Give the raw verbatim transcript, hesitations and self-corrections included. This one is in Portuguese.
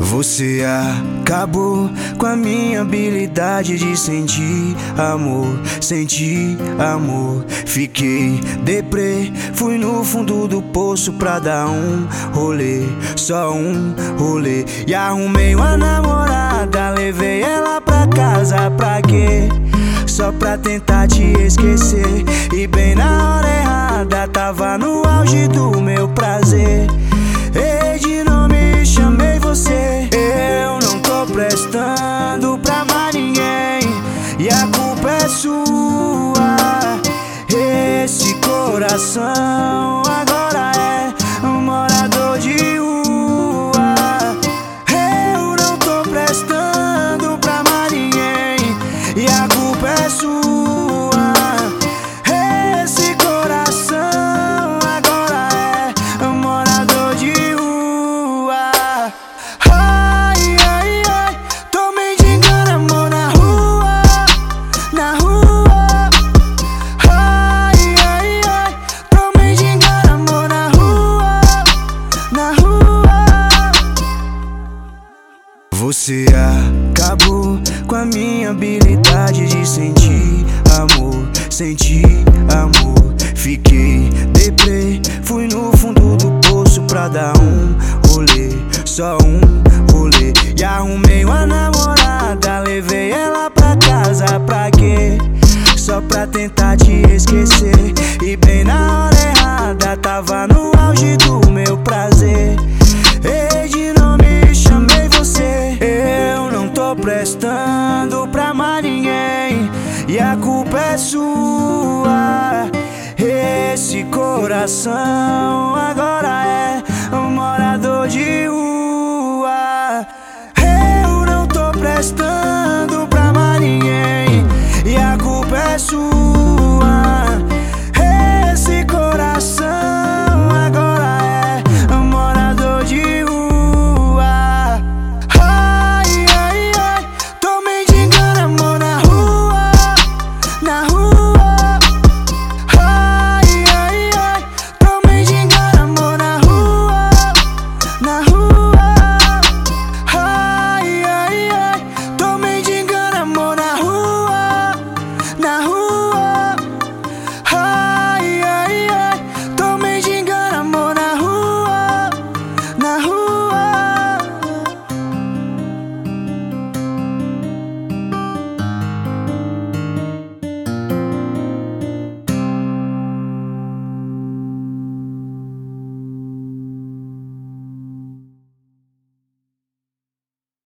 Você acabou com a minha habilidade de sentir amor, sentir amor. Fiquei deprê, fui no fundo do poço pra dar um rolê, só um rolê. E arrumei uma namorada, levei ela pra casa, pra quê? Só pra tentar te esquecer. E bem na hora errada, tava no auge do meu prazer. Ei, de nome chamei você. Eu não tô prestando pra mais ninguém, e a culpa é sua. Esse coração agora é um morador de rua. Eu não tô prestando pra mais ninguém, e a culpa é sua. Esse coração agora é um morador de rua. Ai, ai, ai, tô me de engano, amor, na rua, na rua. Ai, ai, ai, tô me de engano, amor, na rua, na rua. Você acabou com a minha habilidade de sentir amor, sentir amor. Fiquei deprê, fui no fundo do poço pra dar um rolê, só um rolê. E arrumei uma namorada, levei ela pra casa, pra quê? Só pra tentar te esquecer. E bem na hora errada, tava no auge do meu prazer. Ei, de nome chamei você. Eu não tô prestando pra mais ninguém, e a culpa é sua. Esse coração agora é um morador de rua.